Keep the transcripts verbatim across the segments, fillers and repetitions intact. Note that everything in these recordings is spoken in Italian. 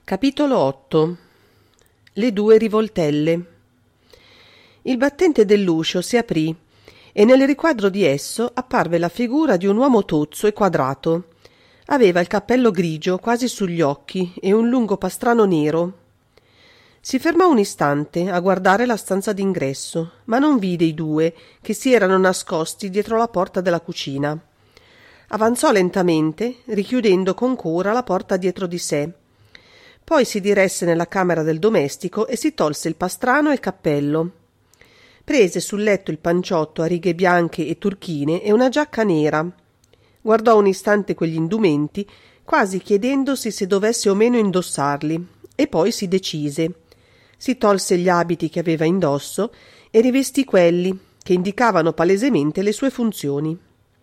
Capitolo otto. Le due rivoltelle. Il battente dell'uscio si aprì e nel riquadro di esso apparve la figura di un uomo tozzo e quadrato. Aveva il cappello grigio quasi sugli occhi e un lungo pastrano nero. Si fermò un istante a guardare la stanza d'ingresso, ma non vide i due che si erano nascosti dietro la porta della cucina. Avanzò lentamente, richiudendo con cura la porta dietro di sé. Poi si diresse nella camera del domestico e si tolse il pastrano e il cappello. Prese sul letto il panciotto a righe bianche e turchine e una giacca nera. Guardò un istante quegli indumenti, quasi chiedendosi se dovesse o meno indossarli, e poi si decise. Si tolse gli abiti che aveva indosso e rivestì quelli, che indicavano palesemente le sue funzioni.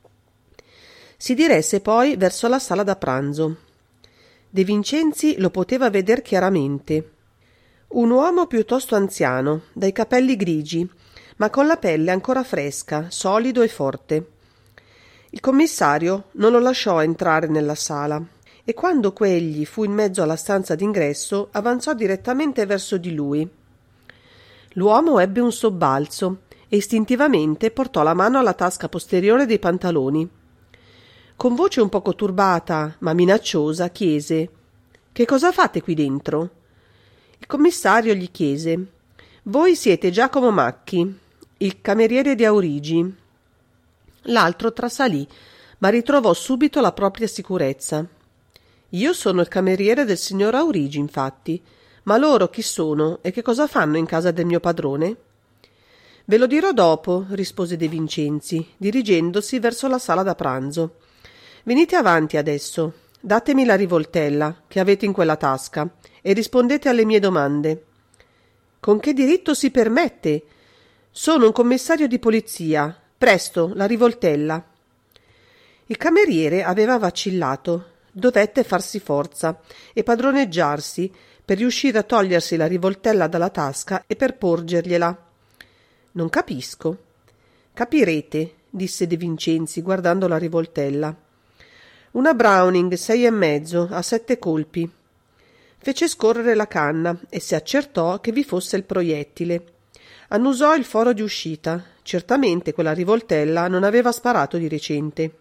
Si diresse poi verso la sala da pranzo. De Vincenzi lo poteva veder chiaramente. Un uomo piuttosto anziano, dai capelli grigi, ma con la pelle ancora fresca, solido e forte. Il commissario non lo lasciò entrare nella sala e quando quegli fu in mezzo alla stanza d'ingresso avanzò direttamente verso di lui. L'uomo ebbe un sobbalzo e istintivamente portò la mano alla tasca posteriore dei pantaloni. Con voce un poco turbata, ma minacciosa, chiese: «Che cosa fate qui dentro?» Il commissario gli chiese: «Voi siete Giacomo Macchi, il cameriere di Aurigi». L'altro trasalì, ma ritrovò subito la propria sicurezza. «Io sono il cameriere del signor Aurigi, infatti. Ma loro chi sono e che cosa fanno in casa del mio padrone?» «Ve lo dirò dopo», rispose De Vincenzi, dirigendosi verso la sala da pranzo. «Venite avanti adesso, datemi la rivoltella che avete in quella tasca e rispondete alle mie domande». «Con che diritto si permette?» «Sono un commissario di polizia. Presto, la rivoltella». Il cameriere aveva vacillato, dovette farsi forza e padroneggiarsi per riuscire a togliersi la rivoltella dalla tasca e per porgergliela. «Non capisco». «Capirete», disse De Vincenzi guardando la rivoltella. «Una Browning sei e mezzo a sette colpi». Fece scorrere la canna e si accertò che vi fosse il proiettile. Annusò il foro di uscita. Certamente quella rivoltella non aveva sparato di recente.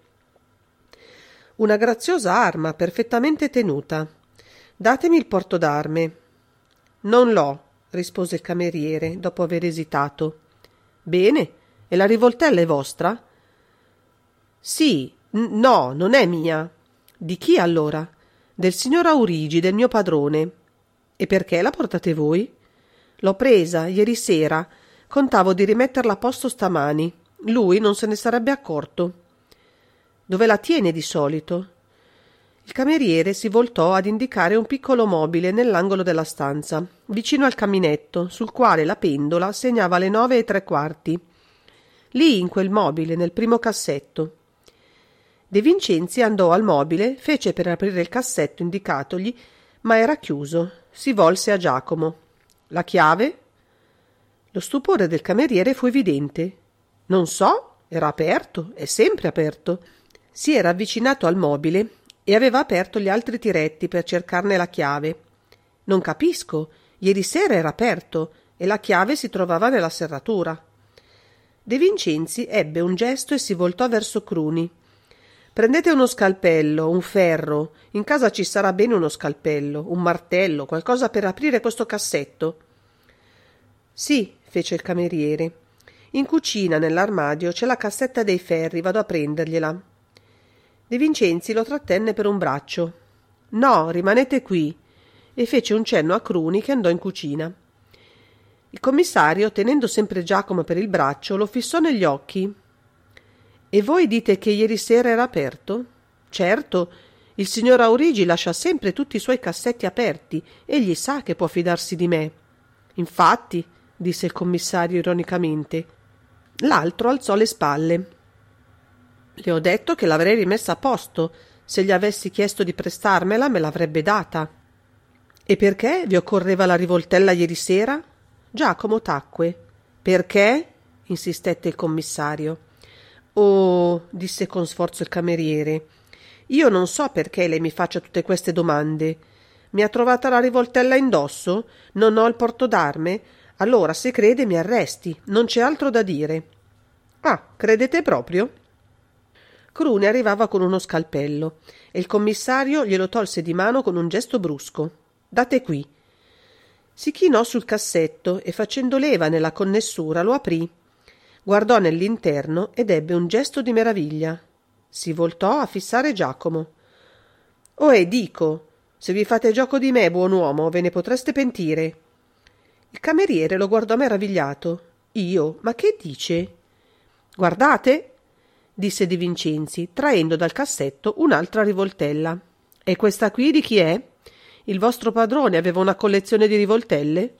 «Una graziosa arma, perfettamente tenuta. Datemi il porto d'arme». «Non l'ho», rispose il cameriere, dopo aver esitato. «Bene, e la rivoltella è vostra?» «Sì, n- no, non è mia». «Di chi allora?» «Del signor Aurigi, del mio padrone». «E perché la portate voi?» «L'ho presa ieri sera. Contavo di rimetterla a posto stamani. Lui non se ne sarebbe accorto». «Dove la tiene di solito?» Il cameriere si voltò ad indicare un piccolo mobile nell'angolo della stanza, vicino al caminetto, sul quale la pendola segnava le nove e tre quarti. «Lì, in quel mobile, nel primo cassetto». De Vincenzi andò al mobile, fece per aprire il cassetto indicatogli, ma era chiuso. Si volse a Giacomo. «La chiave?» Lo stupore del cameriere fu evidente. «Non so, era aperto, è sempre aperto». Si era avvicinato al mobile e aveva aperto gli altri tiretti per cercarne la chiave. «Non capisco, ieri sera era aperto e la chiave si trovava nella serratura». De Vincenzi ebbe un gesto e si voltò verso Cruni. «Prendete uno scalpello, un ferro. In casa ci sarà bene uno scalpello, un martello, qualcosa per aprire questo cassetto». «Sì», fece il cameriere. «In cucina, nell'armadio, c'è la cassetta dei ferri, vado a prendergliela». De Vincenzi lo trattenne per un braccio. «No, rimanete qui», e fece un cenno a Cruni che andò in cucina. Il commissario, tenendo sempre Giacomo per il braccio, lo fissò negli occhi. «E voi dite che ieri sera era aperto?» «Certo, il signor Aurigi lascia sempre tutti i suoi cassetti aperti. Egli sa che può fidarsi di me». «Infatti», disse il commissario ironicamente. L'altro alzò le spalle. «Le ho detto che l'avrei rimessa a posto. Se gli avessi chiesto di prestarmela, me l'avrebbe data». «E perché vi occorreva la rivoltella ieri sera?» Giacomo tacque. «Perché?» insistette il commissario. «Oh», disse con sforzo il cameriere, «io non so perché lei mi faccia tutte queste domande, Mi ha trovata la rivoltella indosso? Non ho il porto d'arme? Allora, se crede, mi arresti. Non c'è altro da dire. Ah, credete proprio? Cruni arrivava con uno scalpello e il commissario glielo tolse di mano con un gesto brusco. Date qui. Si chinò sul cassetto e facendo leva nella connessura lo aprì. Guardò nell'interno ed ebbe un gesto di meraviglia. Si voltò a fissare Giacomo. Ohè, dico, se vi fate gioco di me, buon uomo, ve ne potreste pentire. Il cameriere lo guardò meravigliato. Io? Ma che dice? Guardate, disse De Vincenzi, traendo dal cassetto un'altra rivoltella. E questa qui di chi è? Il vostro padrone aveva una collezione di rivoltelle?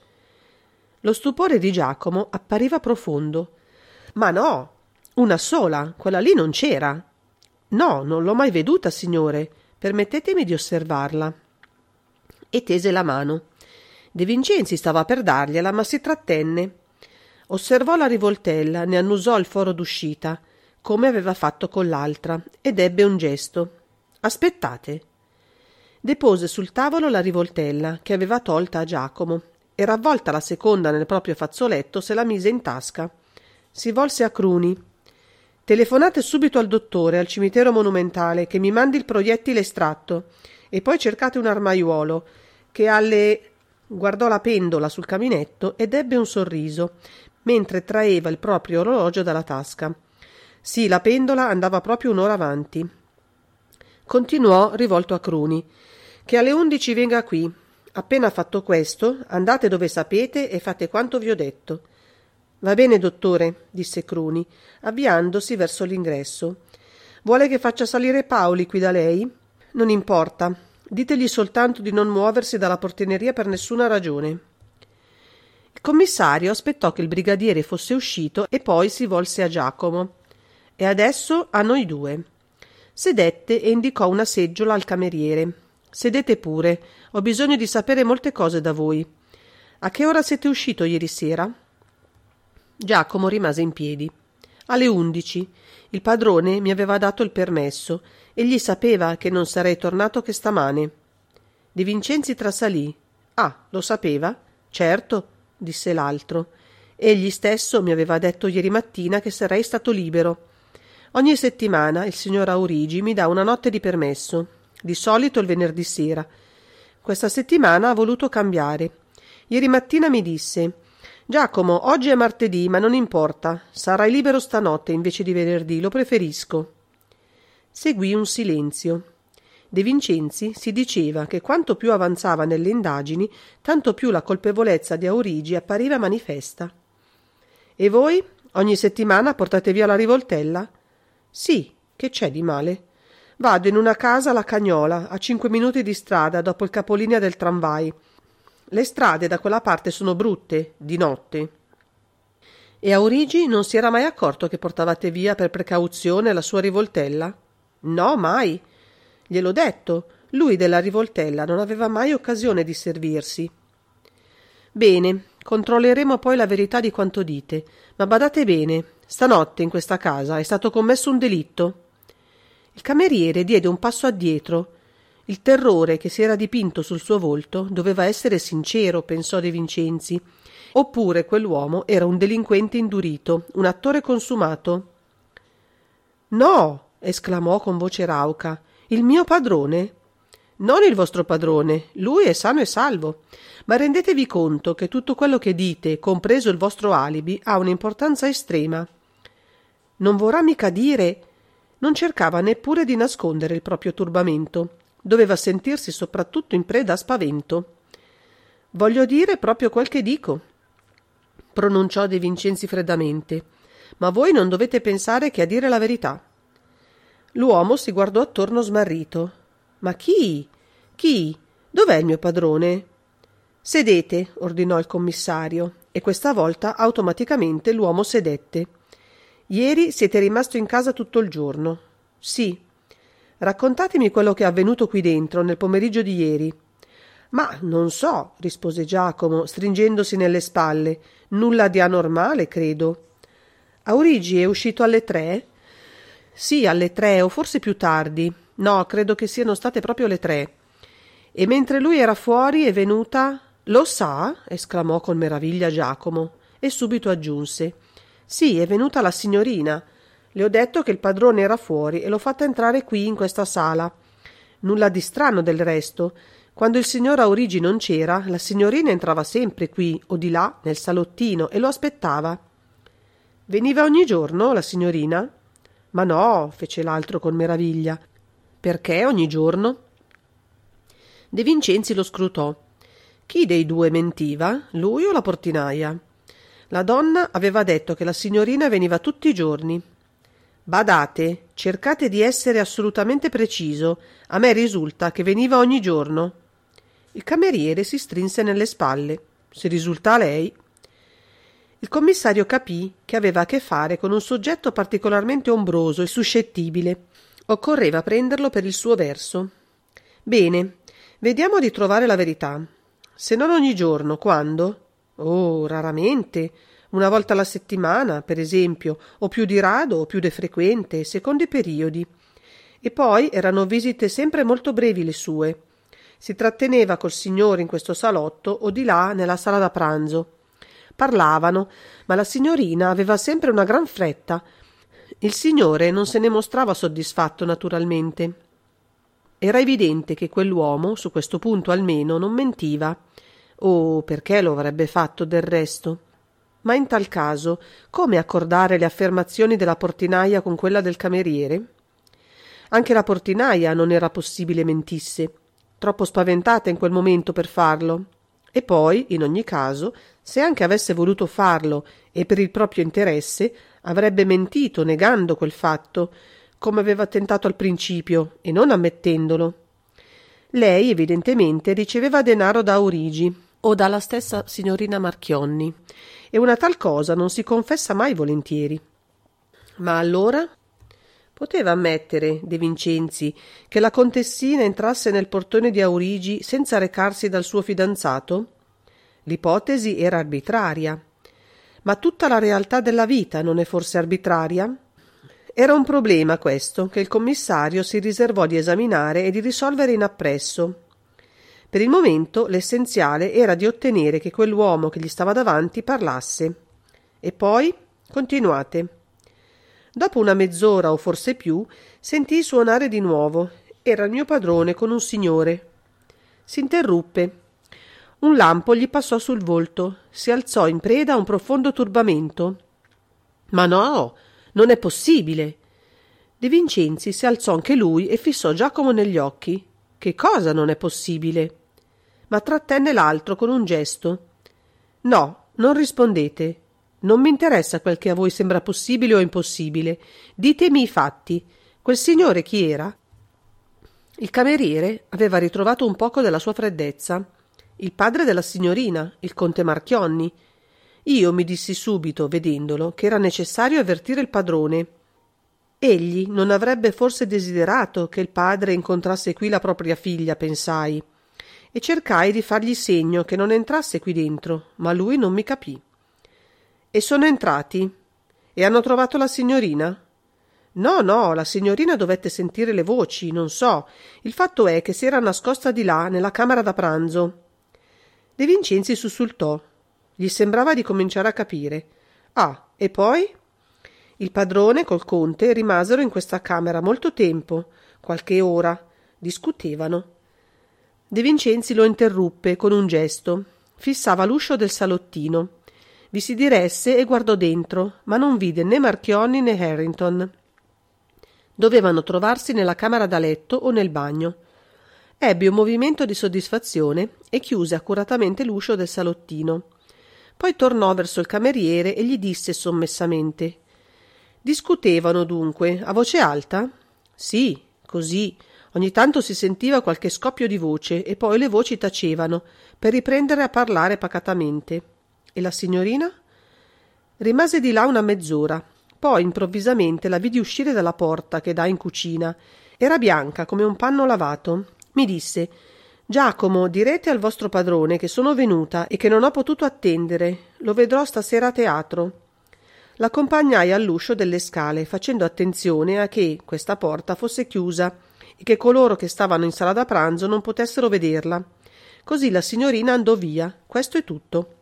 Lo stupore di Giacomo appariva profondo. Ma no, una sola, quella lì non c'era. No, non l'ho mai veduta, signore. Permettetemi di osservarla. E tese la mano. De Vincenzi stava per dargliela, ma si trattenne. Osservò la rivoltella, ne annusò il foro d'uscita, come aveva fatto con l'altra, ed ebbe un gesto. Aspettate. Depose sul tavolo la rivoltella, che aveva tolta a Giacomo, e ravvolta la seconda nel proprio fazzoletto se la mise in tasca. Si volse a Cruni. Telefonate subito al dottore, al cimitero monumentale, che mi mandi il proiettile estratto, e poi cercate un armaiuolo, che alle... Guardò la pendola sul caminetto ed ebbe un sorriso, mentre traeva il proprio orologio dalla tasca. Sì, la pendola andava proprio un'ora avanti. Continuò rivolto a Cruni. Che alle undici venga qui. Appena fatto questo, andate dove sapete e fate quanto vi ho detto. Va bene, dottore, disse Cruni, avviandosi verso l'ingresso. Vuole che faccia salire Paoli qui da lei? Non importa. Ditegli soltanto di non muoversi dalla portineria per nessuna ragione. Il commissario aspettò che il brigadiere fosse uscito e poi si volse a Giacomo. E adesso a noi due. Sedette e indicò una seggiola al cameriere. Sedete pure, ho bisogno di sapere molte cose da voi. A che ora siete uscito ieri sera? Giacomo rimase in piedi. Alle undici. Il padrone mi aveva dato il permesso. Egli sapeva che non sarei tornato che stamane. De Vincenzi trasalì. Ah, lo sapeva? Certo, disse l'altro. Egli stesso mi aveva detto ieri mattina che sarei stato libero. Ogni settimana il signor Aurigi mi dà una notte di permesso, di solito il venerdì sera. Questa settimana ha voluto cambiare. Ieri mattina mi disse: Giacomo, oggi è martedì, ma non importa, sarai libero stanotte invece di venerdì, lo preferisco. Seguì un silenzio. De Vincenzi si diceva che quanto più avanzava nelle indagini, tanto più la colpevolezza di Aurigi appariva manifesta. E voi? Ogni settimana portate via la rivoltella? Sì, che c'è di male? Vado in una casa alla Cagnola, a cinque minuti di strada, dopo il capolinea del tramvai. Le strade da quella parte sono brutte, di notte. E Aurigi non si era mai accorto che portavate via per precauzione la sua rivoltella? No, mai. Gliel'ho detto, lui della rivoltella non aveva mai occasione di servirsi. Bene, controlleremo poi la verità di quanto dite, ma badate bene, stanotte in questa casa è stato commesso un delitto. Il cameriere diede un passo addietro. Il terrore che si era dipinto sul suo volto doveva essere sincero, pensò De Vincenzi, oppure quell'uomo era un delinquente indurito, un attore consumato. No, esclamò con voce rauca, il mio padrone? Non il vostro padrone, lui è sano e salvo, ma rendetevi conto che tutto quello che dite, compreso il vostro alibi, ha un'importanza estrema. Non vorrà mica dire... Non cercava neppure di nascondere il proprio turbamento. Doveva sentirsi soprattutto in preda a spavento. Voglio dire proprio quel che dico, pronunciò De Vincenzi freddamente, ma voi non dovete pensare che a dire la verità. L'uomo si guardò attorno smarrito. Ma chi? Chi? Dov'è il mio padrone? Sedete, ordinò il commissario, e questa volta automaticamente l'uomo sedette. Ieri siete rimasto in casa tutto il giorno. Sì. Raccontatemi quello che è avvenuto qui dentro nel pomeriggio di ieri. Ma non so, rispose Giacomo, stringendosi nelle spalle. Nulla di anormale, credo. Aurigi è uscito alle tre? Sì, alle tre, o forse più tardi. No, credo che siano state proprio le tre. E mentre lui era fuori è venuta... Lo sa? Esclamò con meraviglia Giacomo e subito aggiunse: sì, è venuta la signorina. Le ho detto che il padrone era fuori e l'ho fatta entrare qui in questa sala. Nulla di strano del resto. Quando il signor Aurigi non c'era, la signorina entrava sempre qui o di là nel salottino e lo aspettava. Veniva ogni giorno la signorina? Ma no, fece l'altro con meraviglia. Perché ogni giorno? De Vincenzi lo scrutò. Chi dei due mentiva, lui o la portinaia? La donna aveva detto che la signorina veniva tutti i giorni. Badate, cercate di essere assolutamente preciso. A me risulta che veniva ogni giorno. Il cameriere si strinse nelle spalle. Se risulta a lei. Il commissario capì che aveva a che fare con un soggetto particolarmente ombroso e suscettibile. Occorreva prenderlo per il suo verso. Bene, vediamo di trovare la verità. Se non ogni giorno, quando? Oh, raramente. Una volta alla settimana, per esempio, o più di rado o più di frequente, secondo i periodi. E poi erano visite sempre molto brevi le sue. Si tratteneva col signore in questo salotto o di là nella sala da pranzo. Parlavano, ma la signorina aveva sempre una gran fretta. Il signore non se ne mostrava soddisfatto, naturalmente. Era evidente che quell'uomo, su questo punto almeno, non mentiva. Oh, perché lo avrebbe fatto del resto? Ma in tal caso, come accordare le affermazioni della portinaia con quella del cameriere? Anche la portinaia non era possibile mentisse, troppo spaventata in quel momento per farlo. E poi, in ogni caso, se anche avesse voluto farlo e per il proprio interesse, avrebbe mentito negando quel fatto, come aveva tentato al principio, e non ammettendolo. Lei, evidentemente, riceveva denaro da Aurigi o dalla stessa signorina Marchionni, e una tal cosa non si confessa mai volentieri. Ma allora? Poteva ammettere De Vincenzi che la contessina entrasse nel portone di Aurigi senza recarsi dal suo fidanzato? L'ipotesi era arbitraria. Ma tutta la realtà della vita non è forse arbitraria? Era un problema questo che il commissario si riservò di esaminare e di risolvere in appresso. Per il momento l'essenziale era di ottenere che quell'uomo che gli stava davanti parlasse. E poi? Continuate. Dopo una mezz'ora o forse più sentii suonare di nuovo. Era il mio padrone con un signore. S'interruppe. Un lampo gli passò sul volto. Si alzò in preda a un profondo turbamento. Ma no! Non è possibile. De Vincenzi si alzò anche lui e fissò Giacomo negli occhi. Che cosa non è possibile? Ma trattenne l'altro con un gesto. No, non rispondete. Non mi interessa quel che a voi sembra possibile o impossibile. Ditemi i fatti. Quel signore chi era? Il cameriere aveva ritrovato un poco della sua freddezza. Il padre della signorina, il conte Marchionni. Io mi dissi subito, vedendolo, che era necessario avvertire il padrone. Egli non avrebbe forse desiderato che il padre incontrasse qui la propria figlia, pensai, e cercai di fargli segno che non entrasse qui dentro, ma lui non mi capì. E sono entrati? E hanno trovato la signorina? No, no, la signorina dovette sentire le voci, non so. Il fatto è che si era nascosta di là, nella camera da pranzo. De Vincenzi sussultò. Gli sembrava di cominciare a capire. Ah, e poi? Il padrone col conte rimasero in questa camera molto tempo, qualche ora. Discutevano. De Vincenzi lo interruppe con un gesto. Fissava l'uscio del salottino. Vi si diresse e guardò dentro, ma non vide né Marchionni né Harrington. Dovevano trovarsi nella camera da letto o nel bagno. Ebbe un movimento di soddisfazione e chiuse accuratamente l'uscio del salottino. Poi tornò verso il cameriere e gli disse sommessamente: discutevano dunque a voce alta? Sì, così. Ogni tanto si sentiva qualche scoppio di voce e poi le voci tacevano per riprendere a parlare pacatamente. E la signorina? Rimase di là una mezz'ora. Poi improvvisamente la vidi uscire dalla porta che dà in cucina. Era bianca come un panno lavato. Mi disse: Giacomo, direte al vostro padrone che sono venuta e che non ho potuto attendere. Lo vedrò stasera a teatro. L'accompagnai all'uscio delle scale, facendo attenzione a che questa porta fosse chiusa e che coloro che stavano in sala da pranzo non potessero vederla. Così la signorina andò via, questo è tutto.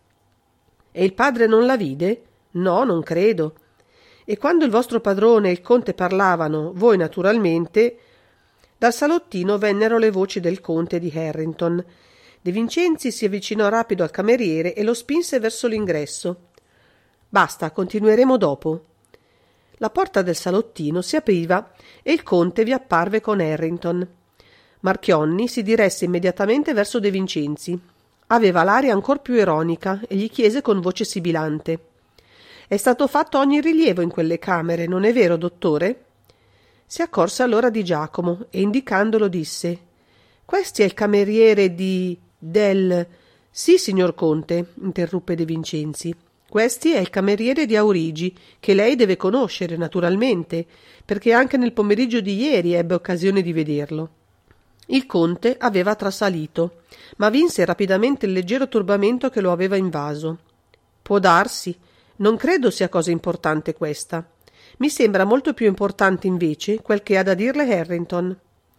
E il padre non la vide? No, non credo. E quando il vostro padrone e il conte parlavano, voi naturalmente... Dal salottino vennero le voci del conte di Harrington. De Vincenzi si avvicinò rapido al cameriere e lo spinse verso l'ingresso. Basta, continueremo dopo. La porta del salottino si apriva e il conte vi apparve con Harrington. Marchionne si diresse immediatamente verso De Vincenzi. Aveva l'aria ancor più ironica e gli chiese con voce sibilante: «È stato fatto ogni rilievo in quelle camere, non è vero, dottore?» Si accorse allora di Giacomo e indicandolo disse: «Questi è il cameriere di... del...» «Sì, signor conte», interruppe De Vincenzi. «Questi è il cameriere di Aurigi, che lei deve conoscere, naturalmente, perché anche nel pomeriggio di ieri ebbe occasione di vederlo». Il conte aveva trasalito, ma vinse rapidamente il leggero turbamento che lo aveva invaso. «Può darsi. Non credo sia cosa importante questa. Mi sembra molto più importante invece quel che ha da dirle Harrington».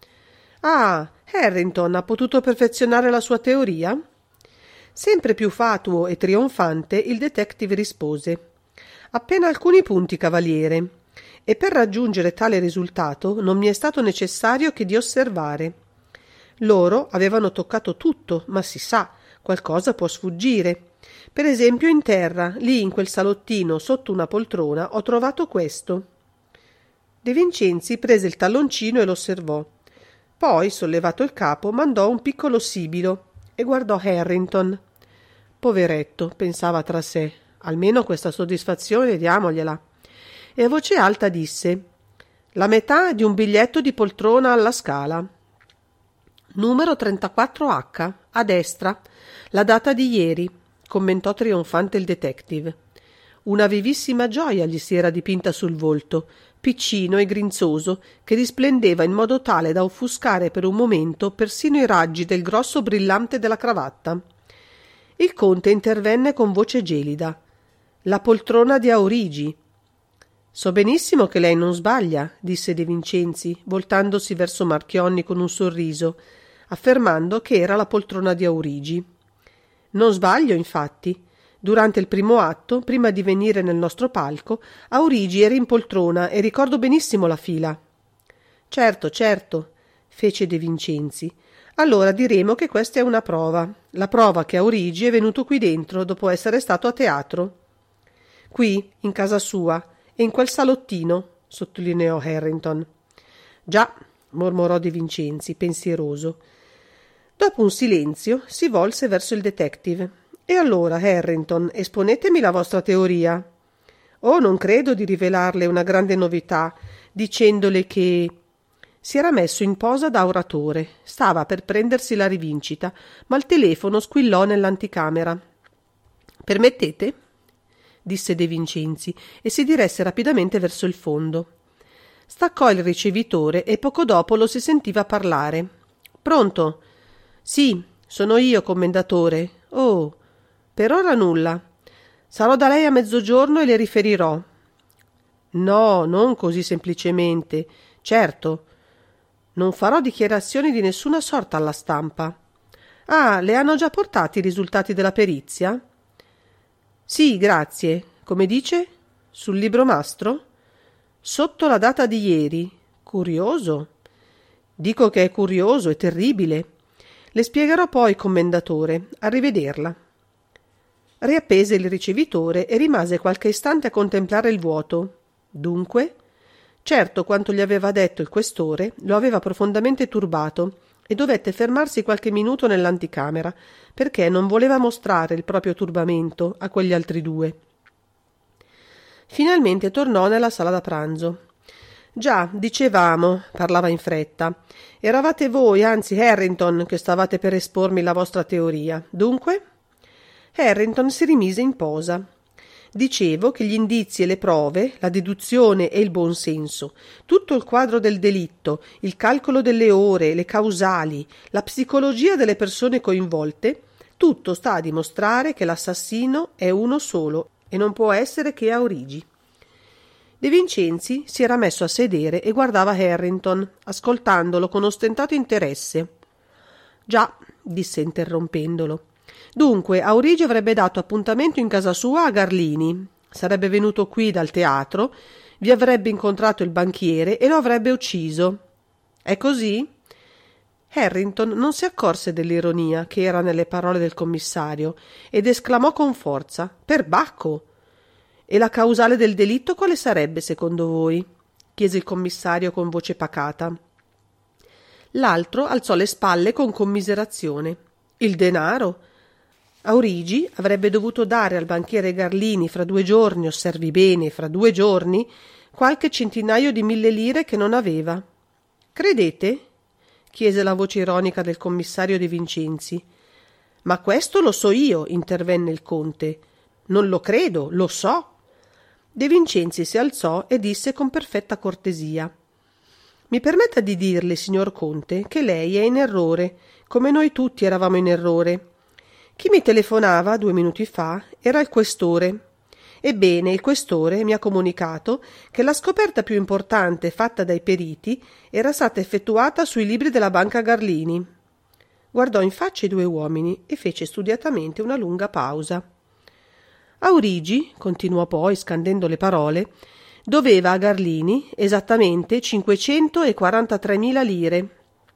«Ah, Harrington ha potuto perfezionare la sua teoria?» Sempre più fatuo e trionfante il detective rispose: «Appena alcuni punti, cavaliere, e per raggiungere tale risultato non mi è stato necessario che di osservare. Loro avevano toccato tutto, ma si sa, qualcosa può sfuggire. Per esempio in terra, lì in quel salottino, sotto una poltrona, ho trovato questo». De Vincenzi prese il talloncino e lo osservò. Poi, sollevato il capo, mandò un piccolo sibilo e guardò Harrington. «Poveretto», pensava tra sé, «almeno questa soddisfazione diamogliela». E a voce alta disse: «La metà di un biglietto di poltrona alla Scala. Numero trentaquattro H, a destra, la data di ieri», commentò trionfante il detective. Una vivissima gioia gli si era dipinta sul volto, piccino e grinzoso, che risplendeva in modo tale da offuscare per un momento persino i raggi del grosso brillante della cravatta. Il conte intervenne con voce gelida: «La poltrona di Aurigi». «So benissimo che lei non sbaglia», disse De Vincenzi, voltandosi verso Marchionne con un sorriso, affermando che era la poltrona di Aurigi. «Non sbaglio, infatti. Durante il primo atto, prima di venire nel nostro palco, Aurigi era in poltrona e ricordo benissimo la fila». «Certo, certo», fece De Vincenzi. «Allora diremo che questa è una prova, la prova che Aurigi è venuto qui dentro dopo essere stato a teatro». «Qui, in casa sua, e in quel salottino», sottolineò Harrington. «Già», mormorò De Vincenzi, pensieroso. Dopo un silenzio si volse verso il detective. «E allora, Harrington, esponetemi la vostra teoria». «Oh, non credo di rivelarle una grande novità, dicendole che...» Si era messo in posa da oratore, stava per prendersi la rivincita, ma il telefono squillò nell'anticamera. «Permettete?» disse De Vincenzi e si diresse rapidamente verso il fondo. Staccò il ricevitore e poco dopo lo si sentiva parlare. «Pronto?» «Sì, sono io, commendatore». «Oh, per ora nulla. Sarò da lei a mezzogiorno e le riferirò». «No, non così semplicemente. Certo. Non farò dichiarazioni di nessuna sorta alla stampa». «Ah, le hanno già portati i risultati della perizia?» «Sì, grazie. Come dice? Sul libro mastro?» «Sotto la data di ieri. Curioso». «Dico che è curioso e terribile. Le spiegherò poi, commendatore. Arrivederla». Riappese il ricevitore e rimase qualche istante a contemplare il vuoto. Dunque? Certo, quanto gli aveva detto il questore lo aveva profondamente turbato e dovette fermarsi qualche minuto nell'anticamera, perché non voleva mostrare il proprio turbamento a quegli altri due. Finalmente tornò nella sala da pranzo. «Già, dicevamo», parlava in fretta, «eravate voi, anzi Harrington, che stavate per espormi la vostra teoria. Dunque?» Harrington si rimise in posa. «Dicevo che gli indizi e le prove, la deduzione e il buon senso, tutto il quadro del delitto, il calcolo delle ore, le causali, la psicologia delle persone coinvolte, tutto sta a dimostrare che l'assassino è uno solo e non può essere che Aurigi». De Vincenzi si era messo a sedere e guardava Harrington, ascoltandolo con ostentato interesse. «Già», disse interrompendolo. «Dunque, Aurigio avrebbe dato appuntamento in casa sua a Garlini. Sarebbe venuto qui dal teatro, vi avrebbe incontrato il banchiere e lo avrebbe ucciso. È così?» Harrington non si accorse dell'ironia che era nelle parole del commissario ed esclamò con forza: «Perbacco! E la causale del delitto quale sarebbe, secondo voi?» chiese il commissario con voce pacata. L'altro alzò le spalle con commiserazione. «Il denaro? Aurigi avrebbe dovuto dare al banchiere Garlini fra due giorni, osservi bene, fra due giorni, qualche centinaio di mille lire che non aveva». «Credete?» chiese la voce ironica del commissario De Vincenzi. «Ma questo lo so io», intervenne il conte. «Non lo credo, lo so». De Vincenzi si alzò e disse con perfetta cortesia: «Mi permetta di dirle, signor conte, che lei è in errore, come noi tutti eravamo in errore. Chi mi telefonava due minuti fa era il questore. Ebbene, il questore mi ha comunicato che la scoperta più importante fatta dai periti era stata effettuata sui libri della banca Garlini». Guardò in faccia i due uomini e fece studiatamente una lunga pausa. «Aurigi», continuò poi, scandendo le parole, «doveva a Garlini esattamente cinquecentoquarantatremila lire».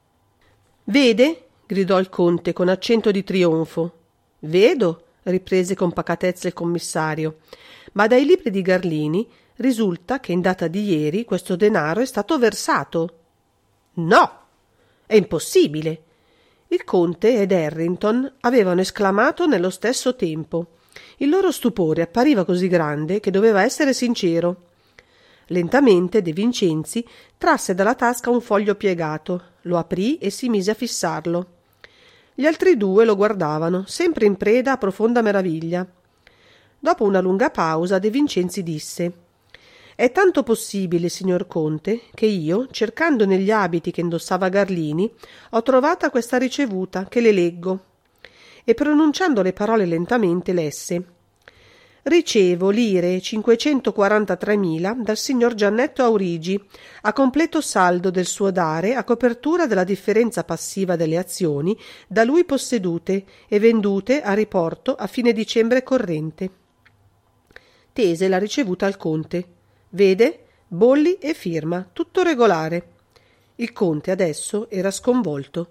«Vede?» gridò il conte con accento di trionfo. «Vedo», riprese con pacatezza il commissario, «ma dai libri di Garlini risulta che in data di ieri questo denaro è stato versato». «No! È impossibile!» Il conte ed Harrington avevano esclamato nello stesso tempo. Il loro stupore appariva così grande che doveva essere sincero. Lentamente De Vincenzi trasse dalla tasca un foglio piegato, lo aprì e si mise a fissarlo. Gli altri due lo guardavano, sempre in preda a profonda meraviglia. Dopo una lunga pausa De Vincenzi disse: «È tanto possibile, signor conte, che io, cercando negli abiti che indossava Garlini, ho trovata questa ricevuta, che le leggo». E pronunciando le parole lentamente lesse: «Ricevo lire cinquecentoquarantatremila dal signor Giannetto Aurigi, a completo saldo del suo dare a copertura della differenza passiva delle azioni da lui possedute e vendute a riporto a fine dicembre corrente». Tese la ricevuta al conte. «Vede? Bolli e firma, tutto regolare». Il conte adesso era sconvolto.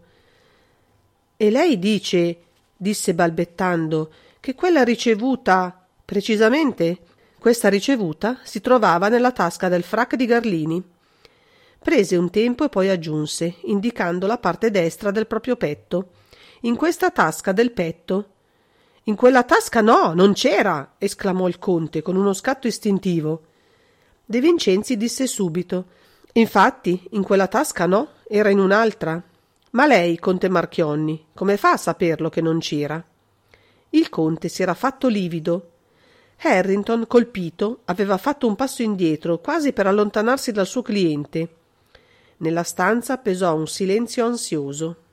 «E lei dice», disse balbettando, «che quella ricevuta, precisamente, questa ricevuta si trovava nella tasca del frac di Garlini». Prese un tempo e poi aggiunse, indicando la parte destra del proprio petto: «In questa tasca del petto». «In quella tasca no, non c'era!» esclamò il conte con uno scatto istintivo. De Vincenzi disse subito: «Infatti, in quella tasca no, era in un'altra». «Ma lei, conte Marchionni, come fa a saperlo che non c'era?» Il conte si era fatto livido. Harrington, colpito, aveva fatto un passo indietro, quasi per allontanarsi dal suo cliente. Nella stanza pesò un silenzio ansioso.